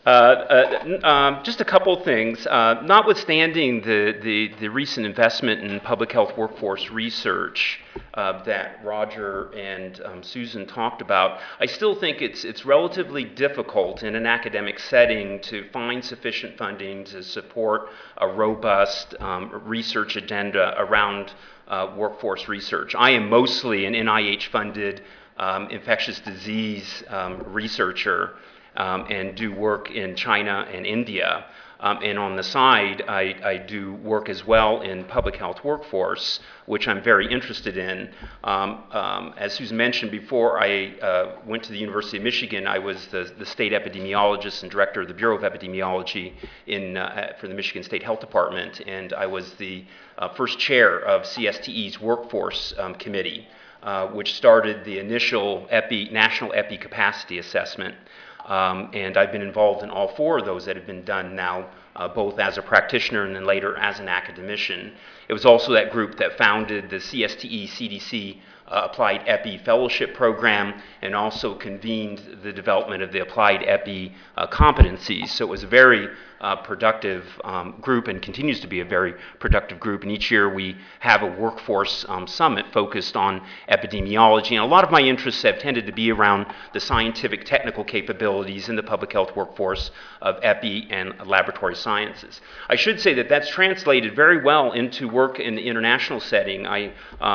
Just a couple things. Notwithstanding the recent investment in public health workforce research that Roger and Susan talked about, I still think it's relatively difficult in an academic setting to find sufficient funding to support a robust research agenda around workforce research. I am mostly an NIH-funded infectious disease researcher. And do work in China and India. And on the side, I do work as well in public health workforce, which I'm very interested in. As Susan mentioned before, I went to the University of Michigan. I was the state epidemiologist and director of the Bureau of Epidemiology for the Michigan State Health Department, and I was the first chair of CSTE's workforce committee, which started the initial national epi capacity assessment. And I've been involved in all four of those that have been done now, both as a practitioner and then later as an academician. It was also that group that founded the CSTE CDC Applied Epi Fellowship Program and also convened the development of the Applied Epi competencies. So it was a very productive group and continues to be a very productive group. And each year we have a workforce summit focused on epidemiology. And a lot of my interests have tended to be around the scientific technical capabilities in the public health workforce of epi and laboratory sciences. I should say that that's translated very well into work in the international setting. I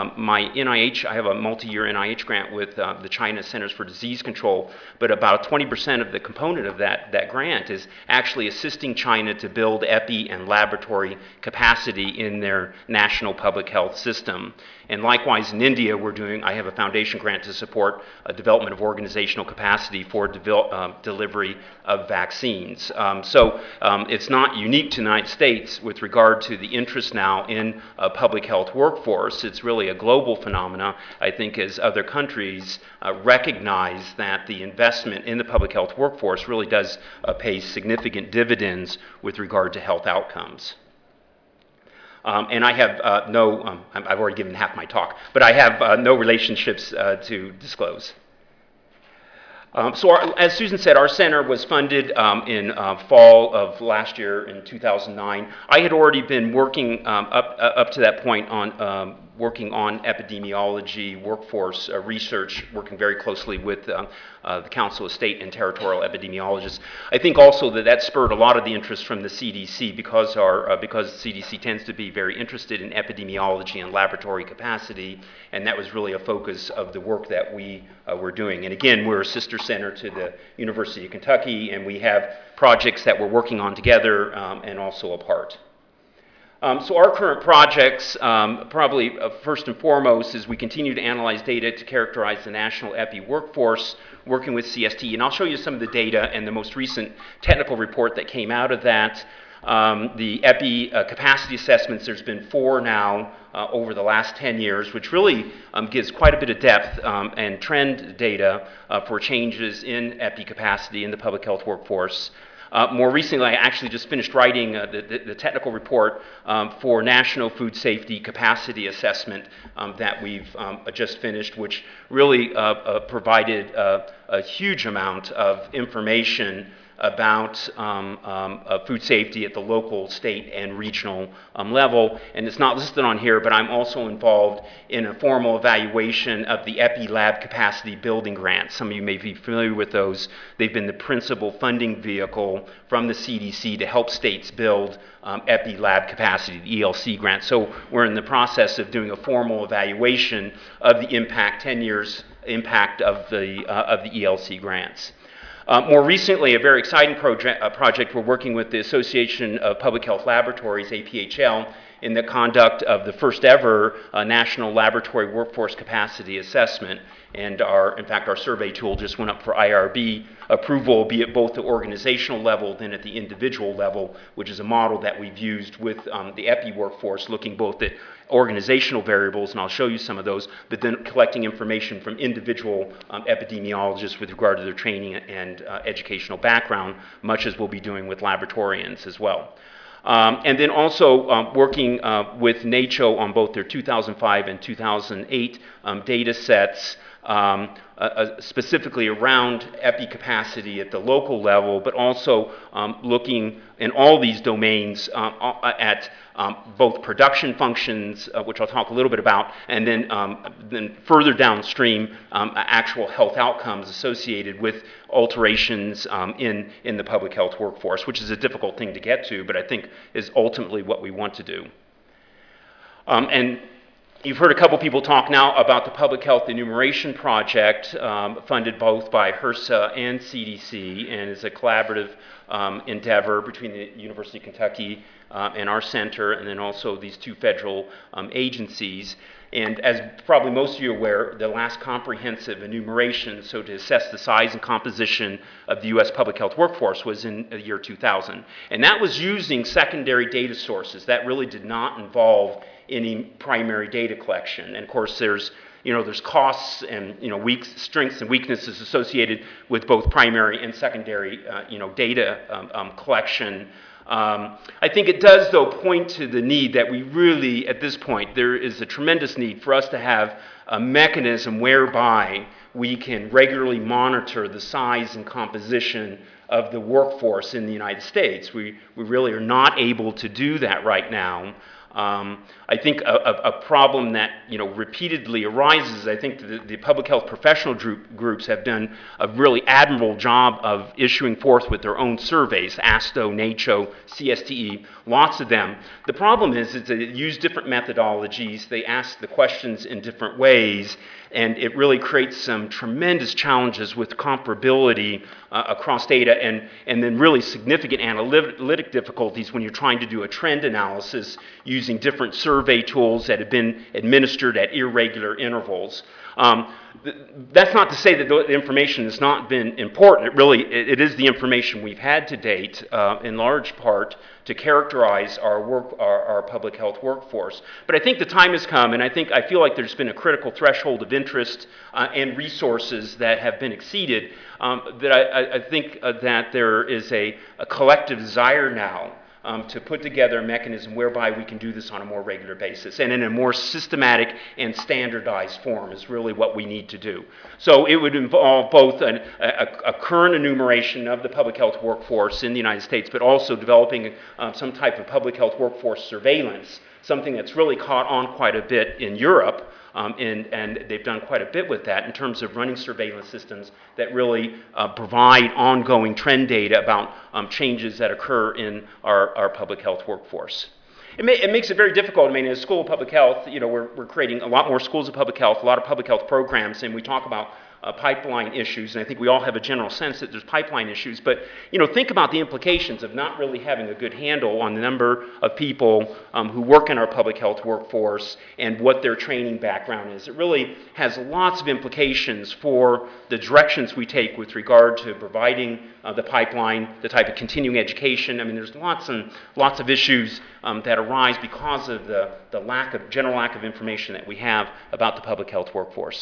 have a multi-year NIH grant with the China Centers for Disease Control, but about 20% of the component of that grant is actually assisting China to build epi and laboratory capacity in their national public health system. And likewise in India, I have a foundation grant to support development of organizational capacity for delivery of vaccines. So it's not unique to the United States with regard to the interest now in a public health workforce. It's really a global phenomena, I think, as other countries recognize that the investment in the public health workforce really does pay significant dividends with regard to health outcomes. And I have I've already given half my talk, but I have no relationships to disclose. As Susan said, our center was funded in fall of last year in 2009. I had already been working up to that point on working on epidemiology, workforce research, working very closely with the Council of State and Territorial Epidemiologists. I think also that spurred a lot of the interest from the CDC because CDC tends to be very interested in epidemiology and laboratory capacity, and that was really a focus of the work that we were doing. And again, we're a sister center to the University of Kentucky, and we have projects that we're working on together and also apart. So our current projects, probably first and foremost, is we continue to analyze data to characterize the national epi workforce, working with CST. And I'll show you some of the data and the most recent technical report that came out of that. The epi capacity assessments, there's been 4 now over the last 10 years, which really gives quite a bit of depth and trend data for changes in epi capacity in the public health workforce. More recently, I actually just finished writing the technical report for National Food Safety Capacity Assessment that we've just finished, which really provided a huge amount of information about food safety at the local, state, and regional level. And it's not listed on here, but I'm also involved in a formal evaluation of the Epi Lab Capacity Building Grants. Some of you may be familiar with those. They've been the principal funding vehicle from the CDC to help states build Epi Lab Capacity, the ELC grant. So we're in the process of doing a formal evaluation of the impact, 10 years impact of the ELC grants. More recently, a very exciting project, we're working with the Association of Public Health Laboratories, APHL, in the conduct of the first ever National Laboratory Workforce Capacity Assessment. And in fact, our survey tool just went up for IRB approval, be it both the organizational level, then at the individual level, which is a model that we've used with the EPI workforce, looking both at organizational variables, and I'll show you some of those, but then collecting information from individual epidemiologists with regard to their training and educational background, much as we'll be doing with laboratorians as well. And then also working with NACCHO on both their 2005 and 2008 data sets specifically around epi capacity at the local level, but also looking in all these domains at both production functions, which I'll talk a little bit about, and then further downstream, actual health outcomes associated with alterations in the public health workforce, which is a difficult thing to get to, but I think is ultimately what we want to do. And you've heard a couple people talk now about the Public Health Enumeration Project, funded both by HRSA and CDC, and is a collaborative endeavor between the University of Kentucky and our center, and then also these two federal agencies. And as probably most of you are aware, the last comprehensive enumeration, so to assess the size and composition of the U.S. public health workforce, was in the year 2000. And that was using secondary data sources. That really did not involve any primary data collection. And of course, there's costs and strengths and weaknesses associated with both primary and secondary data collection. I think it does, though, point to the need that we really, at this point, there is a tremendous need for us to have a mechanism whereby we can regularly monitor the size and composition of the workforce in the United States. We really are not able to do that right now. I think a problem that repeatedly arises. I think the public health professional groups have done a really admirable job of issuing forth with their own surveys, ASTO, NACCHO, CSTE, lots of them. The problem is they use different methodologies, they ask the questions in different ways, and it really creates some tremendous challenges with comparability across data, and then really significant analytic difficulties when you're trying to do a trend analysis using different survey tools that have been administered at irregular intervals. That's not to say that the information has not been important. It is the information we've had to date, in large part, to characterize our public health workforce. But I think the time has come, and I feel like there's been a critical threshold of interest and resources that have been exceeded. That I think that there is a collective desire now to put together a mechanism whereby we can do this on a more regular basis and in a more systematic and standardized form is really what we need to do. So it would involve both a current enumeration of the public health workforce in the United States, but also developing some type of public health workforce surveillance, something that's really caught on quite a bit in Europe. And they've done quite a bit with that in terms of running surveillance systems that really provide ongoing trend data about changes that occur in our public health workforce. It makes it very difficult. I mean, as a school of public health, we're creating a lot more schools of public health, a lot of public health programs, and we talk about pipeline issues, and I think we all have a general sense that there's pipeline issues, but think about the implications of not really having a good handle on the number of people who work in our public health workforce and what their training background is. It really has lots of implications for the directions we take with regard to providing the pipeline, the type of continuing education. I mean, there's lots and lots of issues that arise because of the general lack of information that we have about the public health workforce.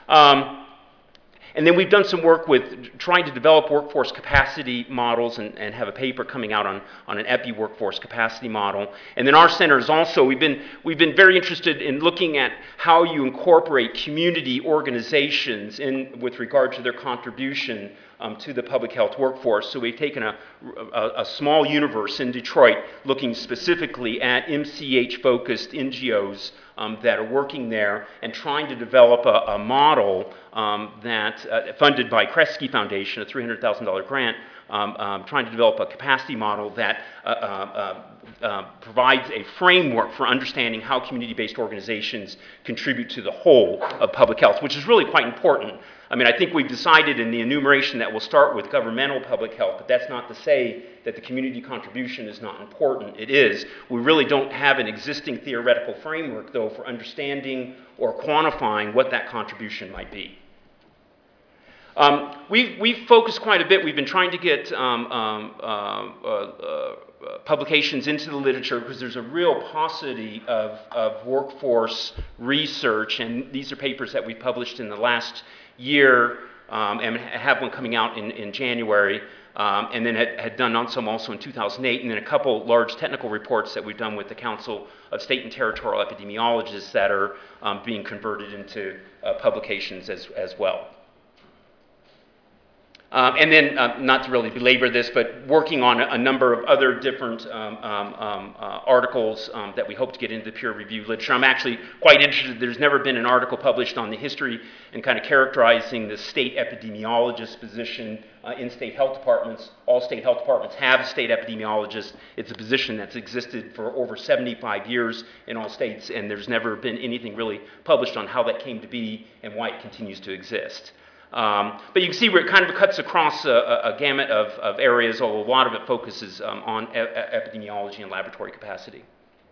And then we've done some work with trying to develop workforce capacity models and have a paper coming out on an EPI workforce capacity model. And then our center is also, we've been very interested in looking at how you incorporate community organizations in with regard to their contribution to the public health workforce. So we've taken a small universe in Detroit looking specifically at MCH-focused NGOs that are working there and trying to develop a model that funded by Kresge Foundation, a $300,000 grant, trying to develop a capacity model that provides a framework for understanding how community-based organizations contribute to the whole of public health, which is really quite important. I mean, I think we've decided in the enumeration that we'll start with governmental public health, but that's not to say that the community contribution is not important. It is. We really don't have an existing theoretical framework, though, for understanding or quantifying what that contribution might be. We've focused quite a bit. We've been trying to get publications into the literature because there's a real paucity of workforce research, and these are papers that we published in the last year and have one coming out in January and then had done some also in 2008, and then a couple large technical reports that we've done with the Council of State and Territorial Epidemiologists that are being converted into publications as well. And then, not to really belabor this, but working on a number of other different articles that we hope to get into the peer review literature. I'm actually quite interested. There's never been an article published on the history and kind of characterizing the state epidemiologist position in state health departments. All state health departments have a state epidemiologist. It's a position that's existed for over 75 years in all states, and there's never been anything really published on how that came to be and why it continues to exist. But you can see where it kind of cuts across a gamut of areas, although a lot of it focuses on epidemiology and laboratory capacity.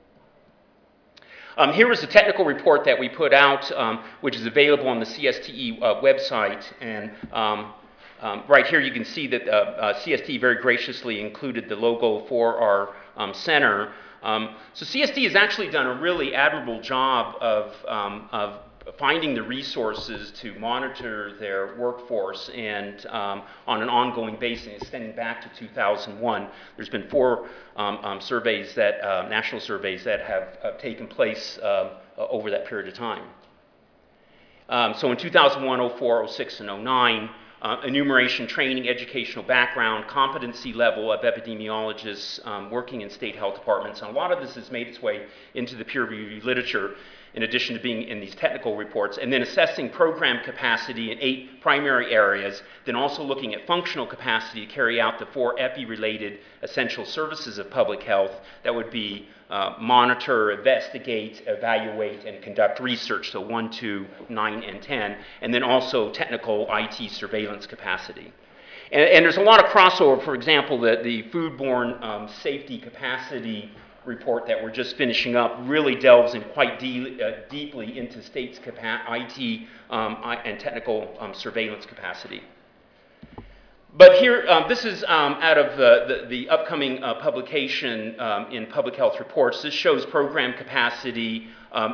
Here is a technical report that we put out, which is available on the CSTE website. And right here you can see that CSTE very graciously included the logo for our center. So CSTE has actually done a really admirable job of finding the resources to monitor their workforce and on an ongoing basis, extending back to 2001. There's been 4 surveys that, national surveys that have taken place over that period of time. So in 2001, 04, 06, and 09, enumeration, training, educational background, competency level of epidemiologists working in state health departments. And a lot of this has made its way into the peer-reviewed literature, in addition to being in these technical reports, and then assessing program capacity in 8 primary areas, then also looking at functional capacity to carry out the 4 EPI-related essential services of public health. That would be monitor, investigate, evaluate, and conduct research, so 1, 2, 9, and 10, and then also technical IT surveillance capacity. And there's a lot of crossover. For example, the foodborne safety capacity report that we're just finishing up really delves in quite deeply into states' IT and technical surveillance capacity. But here, this is out of the upcoming publication in Public Health Reports. This shows program capacity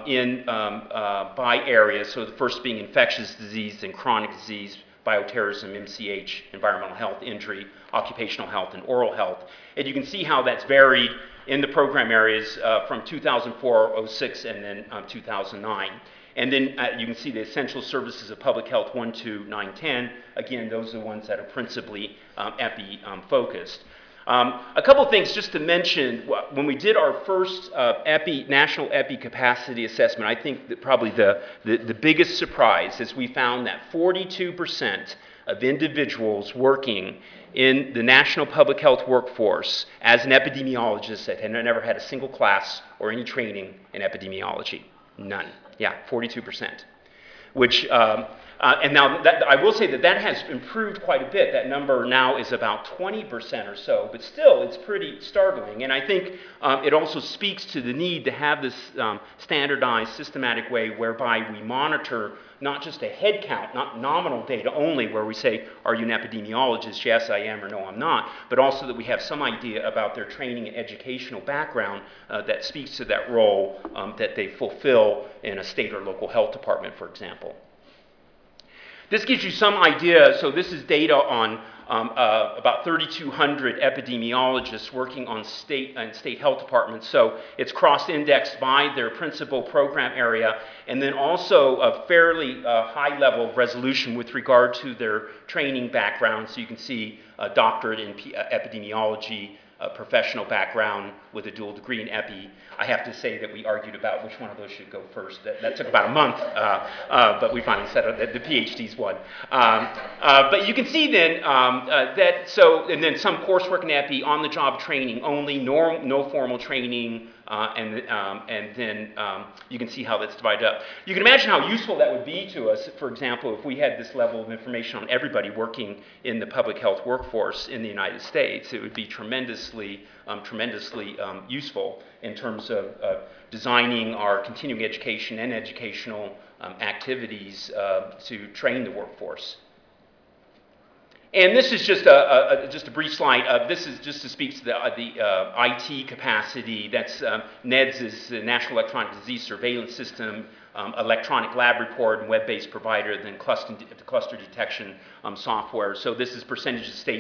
by area, so the first being infectious disease and chronic disease, bioterrorism, MCH, environmental health, injury, occupational health, and oral health. And you can see how that's varied in the program areas from 2004, 06, and then 2009. And then you can see the essential services of public health 1, 2, 9, 10. Again, those are the ones that are principally EPI-focused. A couple things just to mention. When we did our first national EPI capacity assessment, I think that probably the biggest surprise is we found that 42% of individuals working in the national public health workforce as an epidemiologist that had never had a single class or any training in epidemiology. None. Yeah, 42%. Which, and now I will say that has improved quite a bit. That number now is about 20% or so, but still it's pretty startling. And I think it also speaks to the need to have this standardized, systematic way whereby we monitor not just a head count, not nominal data only, where we say, are you an epidemiologist? Yes, I am, or no, I'm not, but also that we have some idea about their training and educational background that speaks to that role that they fulfill in a state or local health department, for example. This gives you some idea. So this is data on about 3,200 epidemiologists working on state health departments. So it's cross-indexed by their principal program area, and then also a fairly high level of resolution with regard to their training background. So you can see a doctorate in epidemiology, a professional background with a dual degree in epi. I have to say that we argued about which one of those should go first. That took about a month, but we finally settled that the PhD's won. But you can see then and then some coursework in epi, on-the-job training only, no formal training, and then you can see how that's divided up. You can imagine how useful that would be to us, for example, if we had this level of information on everybody working in the public health workforce in the United States. It would be tremendously useful in terms of designing our continuing education and educational activities to train the workforce. And this is just a brief slide. This is just to speak to the IT capacity. That's NEDS is the National Electronic Disease Surveillance System, electronic lab report, and web-based provider, then cluster detection software. So this is percentage of states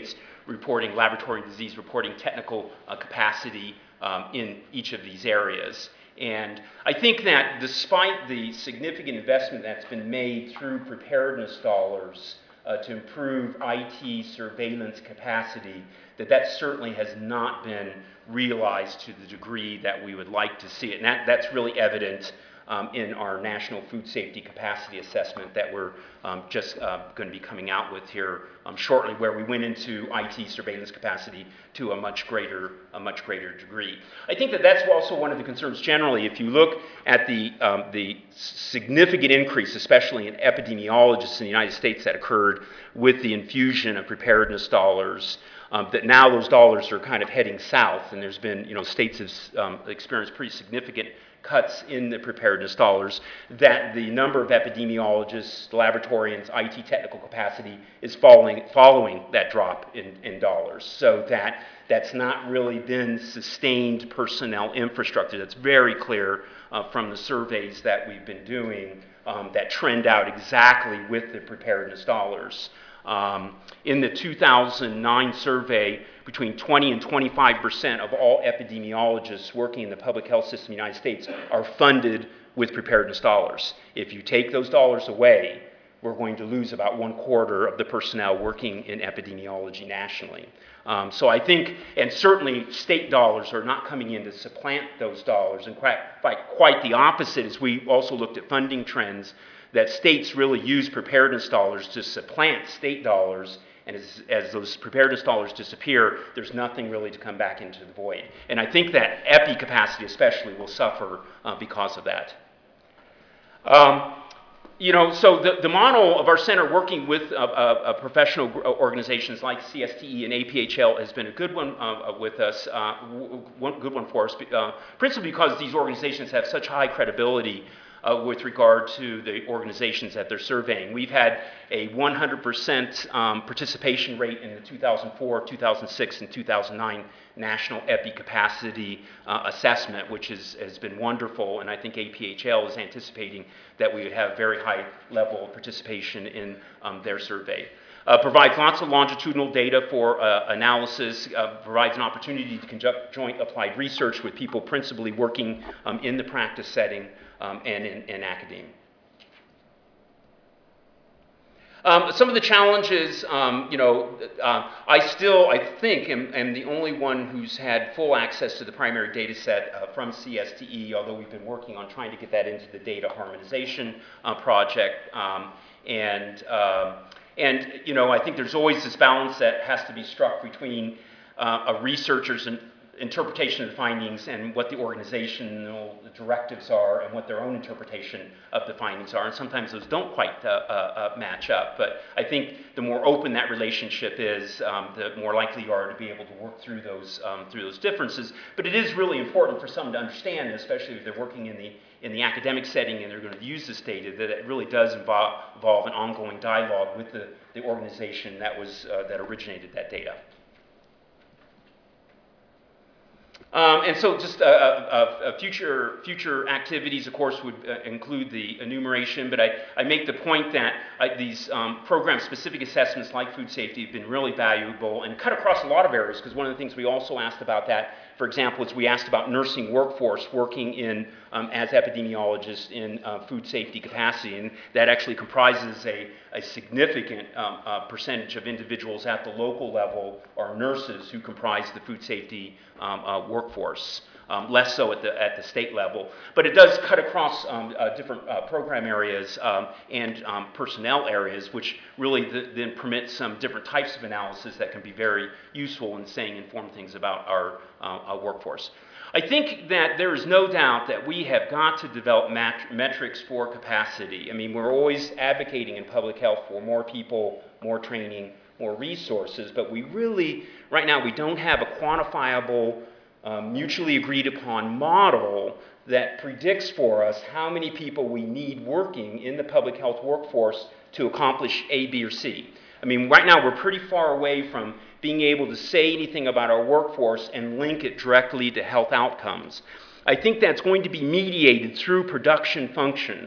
reporting, laboratory disease reporting, technical capacity in each of these areas. And I think that despite the significant investment that's been made through preparedness dollars to improve IT surveillance capacity, that certainly has not been realized to the degree that we would like to see it. And that's really evident in our National Food Safety Capacity Assessment that we're just going to be coming out with here shortly, where we went into IT surveillance capacity to a much greater degree. I think that's also one of the concerns generally. If you look at the significant increase, especially in epidemiologists in the United States, that occurred with the infusion of preparedness dollars, that now those dollars are kind of heading south, and there's been, states have experienced pretty significant cuts in the preparedness dollars, that the number of epidemiologists, laboratorians, IT technical capacity is following that drop in dollars. So that's not really been sustained personnel infrastructure. That's very clear from the surveys that we've been doing that trend out exactly with the preparedness dollars. In the 2009 survey, between 20 and 25% of all epidemiologists working in the public health system in the United States are funded with preparedness dollars. If you take those dollars away, we're going to lose about 1/4 of the personnel working in epidemiology nationally. So I think, and certainly state dollars are not coming in to supplant those dollars, and quite the opposite, as we also looked at funding trends, that states really use preparedness dollars to supplant state dollars, and as those preparedness dollars disappear, there's nothing really to come back into the void. And I think that epi capacity especially will suffer because of that. So the model of our center working with professional organizations like CSTE and APHL has been a good one with us, good one for us, principally because these organizations have such high credibility with regard to the organizations that they're surveying. We've had a 100% participation rate in the 2004, 2006, and 2009 National Epi Capacity Assessment, which has been wonderful, and I think APHL is anticipating that we would have very high level of participation in their survey. Provides lots of longitudinal data for analysis, provides an opportunity to conduct joint applied research with people principally working in the practice setting and in academia. Some of the challenges, I think, am the only one who's had full access to the primary data set from CSTE, although we've been working on trying to get that into the data harmonization project. I think there's always this balance that has to be struck between a researcher's interpretation of the findings and what the organizational directives are and what their own interpretation of the findings are. And sometimes those don't quite match up. But I think the more open that relationship is, the more likely you are to be able to work through those differences. But it is really important for someone to understand, especially if they're working in the academic setting and they're going to use this data, that it really does involve an ongoing dialogue with the organization that originated that data. And so just future activities, of course, would include the enumeration, but I make the point that these program-specific assessments like food safety have been really valuable and cut across a lot of areas, because one of the things we also asked about that, for example, is we asked about nursing workforce working in as epidemiologists in food safety capacity, and that actually comprises a significant percentage of individuals at the local level are nurses who comprise the food safety workforce, less so at the state level. But it does cut across different program areas and personnel areas, which really then permits some different types of analysis that can be very useful in saying informed things about our workforce. I think that there is no doubt that we have got to develop metrics for capacity. I mean, we're always advocating in public health for more people, more training, more resources, but we really, right now, we don't have a quantifiable, mutually agreed upon model that predicts for us how many people we need working in the public health workforce to accomplish A, B, or C. I mean, right now, we're pretty far away from being able to say anything about our workforce and link it directly to health outcomes. I think that's going to be mediated through production functions.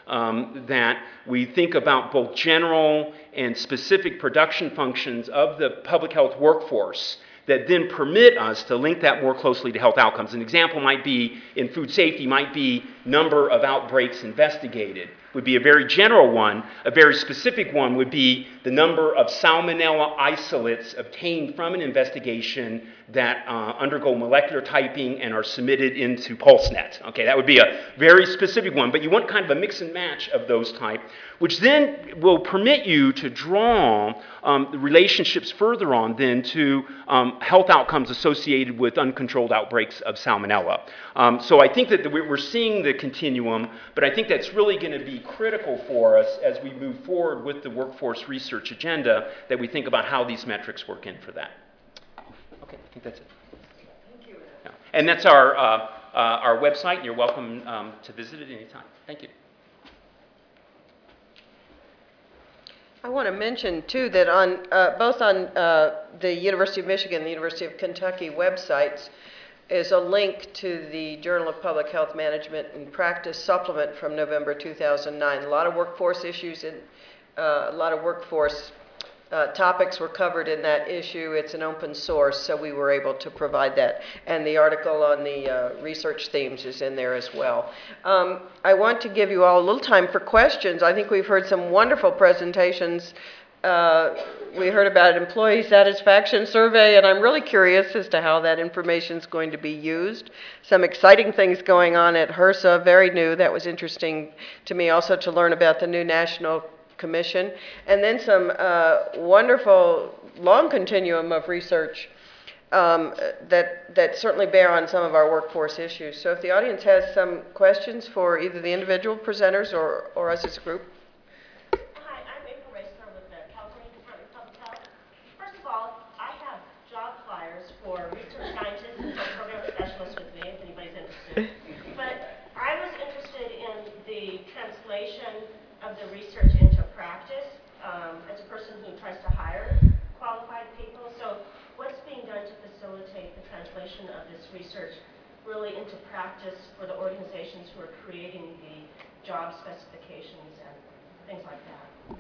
that we think about both general and specific production functions of the public health workforce that then permit us to link that more closely to health outcomes. An example might be, in food safety, might be number of outbreaks investigated, would be a very general one. A very specific one would be the number of salmonella isolates obtained from an investigation that undergo molecular typing and are submitted into PulseNet. Okay, that would be a very specific one, but you want kind of a mix and match of those type, which then will permit you to draw the relationships further on then to health outcomes associated with uncontrolled outbreaks of salmonella. So I think that we're seeing the continuum, but I think that's really going to be critical for us as we move forward with the workforce research agenda, that we think about how these metrics work in for that. Okay, I think that's it. Thank you. Yeah. And that's our website. You're welcome to visit it anytime. Thank you. I want to mention, too, that on both on the University of Michigan and the University of Kentucky websites is a link to the Journal of Public Health Management and Practice supplement from November 2009. A lot of workforce issues and a lot of workforce topics were covered in that issue. It's an open source, so we were able to provide that. And the article on the research themes is in there as well. I want to give you all a little time for questions. I think we've heard some wonderful presentations. We heard about an employee satisfaction survey, and I'm really curious as to how that information is going to be used. Some exciting things going on at HRSA, very new. That was interesting to me also to learn about the new National Commission, and then some wonderful long continuum of research that certainly bear on some of our workforce issues. So if the audience has some questions for either the individual presenters or us as a group. Hi, I'm April Racer with the California Department of Public Health. First of all, I have job flyers for research scientists and program specialists with me, if anybody's interested. But I was interested in the translation of the research into practice as a person who tries to hire qualified people. So what's being done to facilitate the translation of this research really into practice for the organizations who are creating the job specifications and things like that?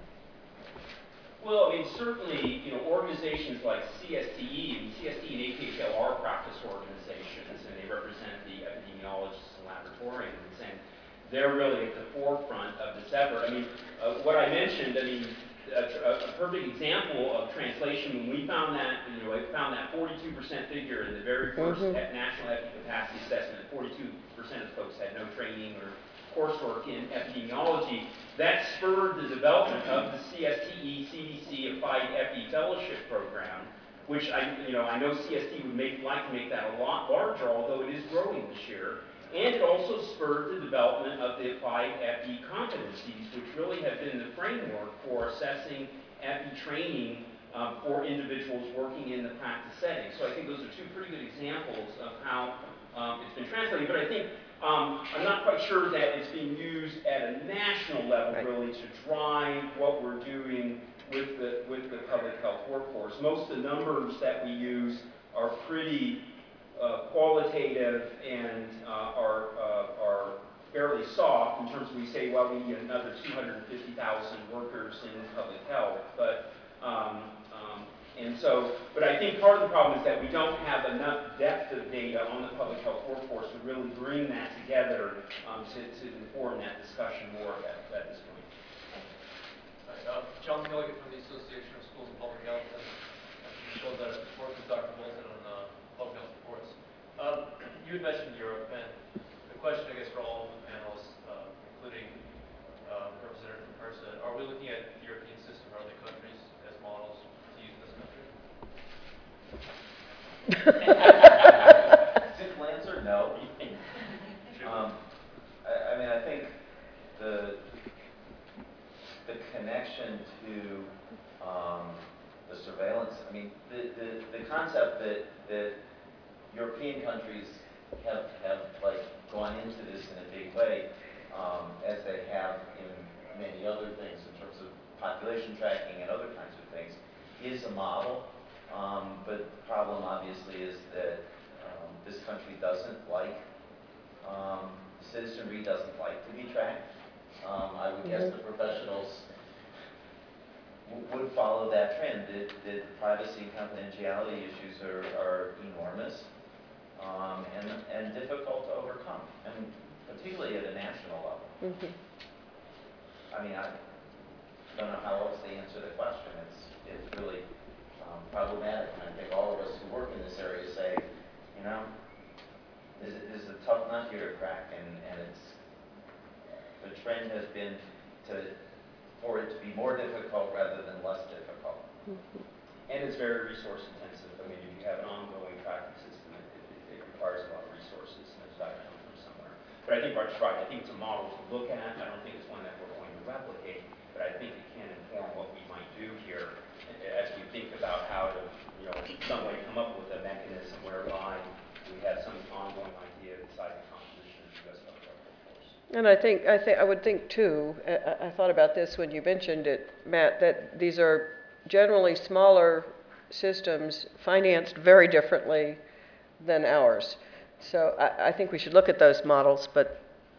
Well, I mean, certainly, organizations like CSTE and APHL are practice organizations, and they represent the epidemiologists and laboratorians, and they're really at the forefront of this effort. I mean, what I mentioned, a perfect example of translation, when we found that, I found that 42% figure in the very first National Epi Capacity Assessment, 42% of folks had no training or coursework in epidemiology. That spurred the development of the CSTE CDC Applied Epi Fellowship Program, which I know CST would like to make that a lot larger, although it is growing this year. And it also spurred the development of the Applied Epi competencies, which really have been the framework for assessing epi training for individuals working in the practice setting. So I think those are two pretty good examples of how it's been translated. But I think I'm not quite sure that it's being used at a national level, really, to drive what we're doing with the public health workforce. Most of the numbers that we use are pretty qualitative and are fairly soft in terms of we say, well, we need another 250,000 workers in public health. But I think part of the problem is that we don't have enough depth of data on the public health workforce to really bring that together to inform that discussion more at this point. John Milligan from the Association of Schools of Public Health, and you showed that work with Dr. Bolton on public health reports. You had mentioned Europe, and the question, I guess, for all of the panelists, including Representative from HRSA, are we looking at the European system or other countries as models to use in this country? Simple answer, no. I mean, I think the connection to the surveillance, I mean, the concept that European countries have like gone into this in a big way, as they have in many other things in terms of population tracking and other kinds of things, is a model. But the problem obviously is that this country doesn't like, citizenry doesn't like to be tracked. I would guess the professionals would follow that trend. The privacy and confidentiality issues are enormous and difficult to overcome, and particularly at a national level. I mean, I don't know how else to answer the question. It's really problematic, and I think all of us who work in this area say, you know, this is a tough nut here to crack, and it's the trend has been for it to be more difficult rather than less difficult. And it's very resource intensive. I mean, if you have an ongoing tracking system, it requires a lot of resources, and it's got to come from somewhere. But I think Roger's right. I think it's a model to look at. I don't think it's one that we're going to replicate, but I think it can inform what we might do here as we think about how to, in some way come up with a mechanism whereby we have some ongoing idea beside the composition of the U.S. public health workforce. And I would think too, I thought about this when you mentioned it, Matt, that these are generally smaller systems financed very differently than ours. So I think we should look at those models, but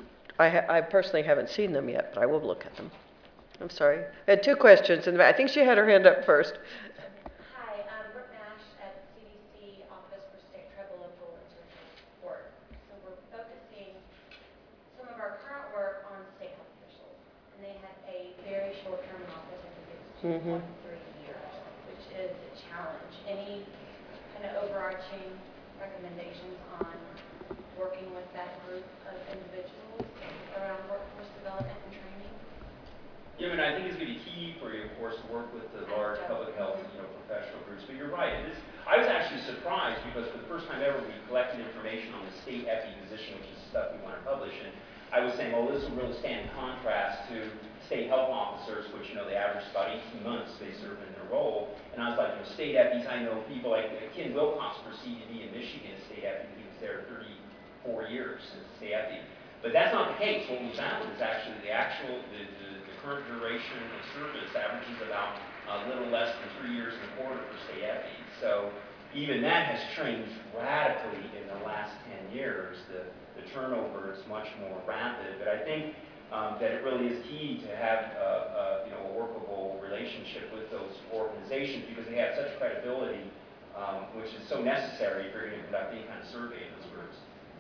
I personally haven't seen them yet, but I will look at them. I'm sorry. I had two questions, and I think she had her hand up first. Hi, I'm Brooke Nash at CDC Office for State Tribal Local and Regional Support. So we're focusing some of our current work on state health officials, and they have a very short-term office. I think it's 2.3 years, which is a challenge. Any kind of overarching recommendations on working with that group of individuals around workforce development and training? Yeah, I mean, I think it's going to be key for you, of course, to work with the large public health, professional groups. But you're right. I was actually surprised because for the first time ever, we collected information on the state epi position, which is stuff we want to publish. And I was saying, well, this will really stand in contrast to state health officers, which, they average about 18 months they serve in their role. And I was like, state epis, I know people like Ken Wilcox proceeded to be in Michigan, state epi. He was there 34 years as a state epi. But that's not the case. What we found is actually the current duration of service averages about a little less than 3 years and a quarter for state epis. So even that has changed radically in the last 10 years. The turnover is much more rapid, but I think that it really is key to have a workable relationship with those organizations because they have such credibility, which is so necessary if you're going to conduct any kind of survey in those groups.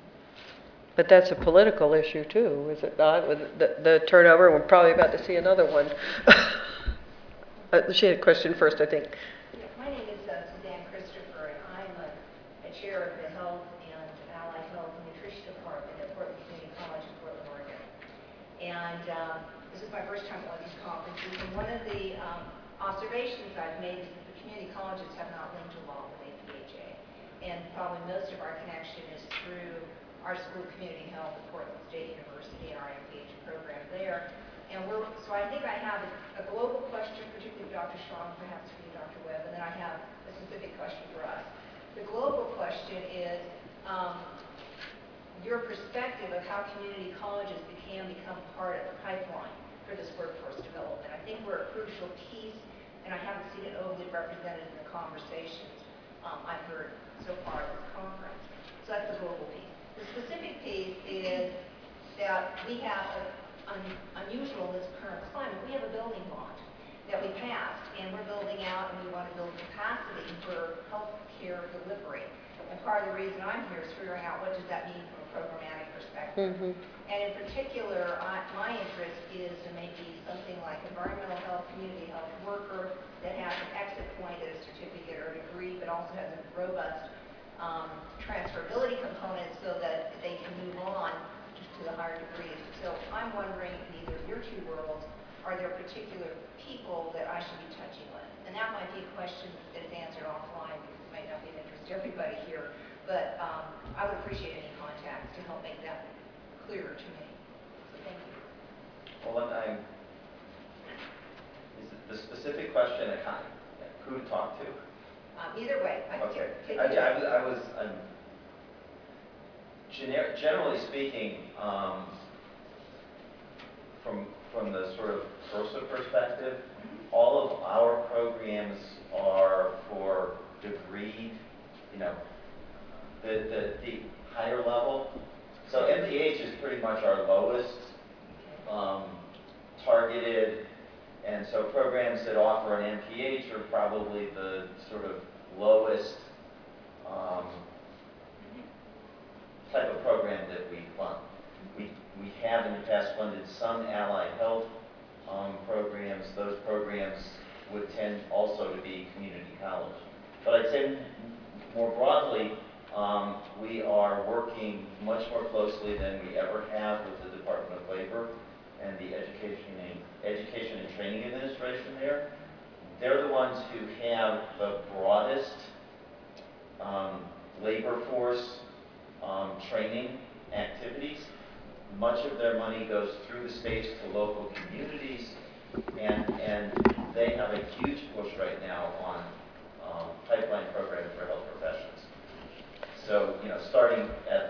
But that's a political issue too, is it not? With the turnover, we're probably about to see another one. She had a question first, I think. Yeah, my name is Suzanne Christopher, and I'm a chair of the Health and Allied Health and Nutrition Department at Portland Community College in Portland, Oregon. And this is my first time at one of these conferences, and one of the observations I've made is that the community colleges have not linked along with APHA. And probably most of our connection is through our School of Community Health at Portland State University and our MPH program there. And so I think I have a global question, particularly Dr. Strong, perhaps for you, Dr. Webb, and then I have a specific question for us. The global question is your perspective of how community colleges can become part of the pipeline for this workforce development. I think we're a crucial piece, and I haven't seen it overly represented in the conversations I've heard so far at this conference. So that's the global piece. The specific piece is that we have, unusual in this current climate, we have a building bond that we passed, and we're building out, and we want to build capacity for health care delivery. And part of the reason I'm here is figuring out what does that mean from a programmatic perspective. And in particular, my interest is in maybe something like environmental health, community health worker that has an exit point at a certificate or a degree, but also has a robust transferability component so that they can move on to the higher degrees. So I'm wondering, in either of your two worlds, are there particular people that I should be touching with? And that might be a question that's answered offline because it might not be of interest to everybody here, but I would appreciate any contacts to help make that clearer to me. So thank you. Well, is it the specific question who to talk to? Either way. Okay. Generally speaking, from the sort of PROSA perspective, all of our programs are for degreed, the higher level. So MPH is pretty much our lowest targeted, and so programs that offer an MPH are probably the sort of lowest type of program that we fund. We have in the past funded some allied health programs. Those programs would tend also to be community college. But I'd say more broadly, we are working much more closely than we ever have with the Department of Labor and the Education and Training Administration there. They're the ones who have the broadest labor force training activities. Much of their money goes through the states to local communities, and they have a huge push right now on pipeline program for health professions. So, starting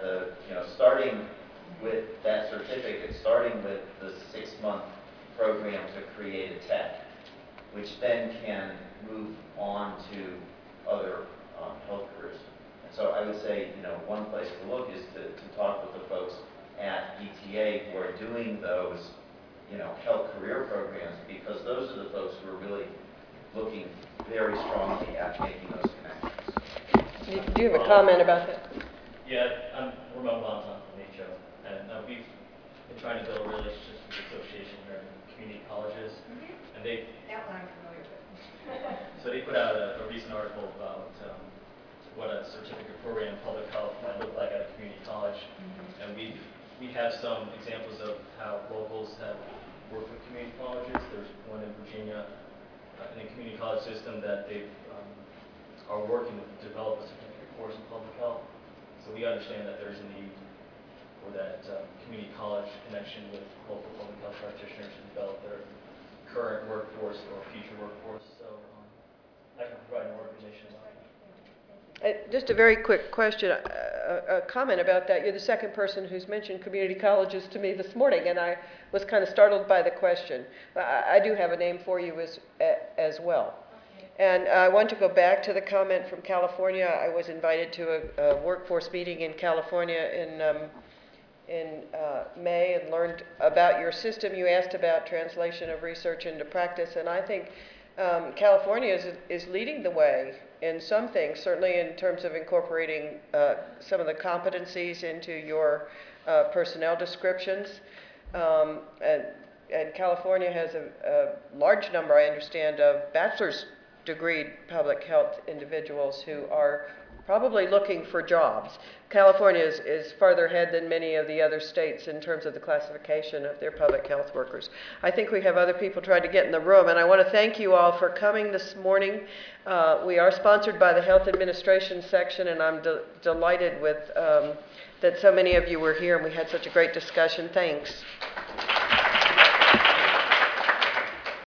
with that certificate, starting with the 6-month program to create a tech, which then can move on to other health careers. And so I would say, one place to look is to talk with the folks at ETA who are doing those, health career programs, because those are the folks who are really looking very strongly at making those connections. Do you have a comment about that? Yeah, I'm Ramon Monton from HO, and we've been trying to build relationships with the association here in community colleges, and they That one I'm familiar with. so they put out a recent article about what a certificate program in public health might look like at a community college, and we have some examples of how locals have worked with community colleges. There's one in Virginia in the community college system that they are working to develop a certificate course in public health. So we understand that there's a need for that community college connection with local public health practitioners to develop their current workforce or future workforce. So I can provide more information about that. Just a very quick question, a comment about that. You're the second person who's mentioned community colleges to me this morning, and I was kind of startled by the question. I do have a name for you as well. And I want to go back to the comment from California. I was invited to a workforce meeting in California in May and learned about your system. You asked about translation of research into practice, and I think California is leading the way in some things, certainly in terms of incorporating some of the competencies into your personnel descriptions. And California has a large number, I understand, of bachelor's degree public health individuals who are probably looking for jobs. California is farther ahead than many of the other states in terms of the classification of their public health workers. I think we have other people trying to get in the room, and I want to thank you all for coming this morning. We are sponsored by the Health Administration section, and I'm delighted with that so many of you were here and we had such a great discussion. Thanks.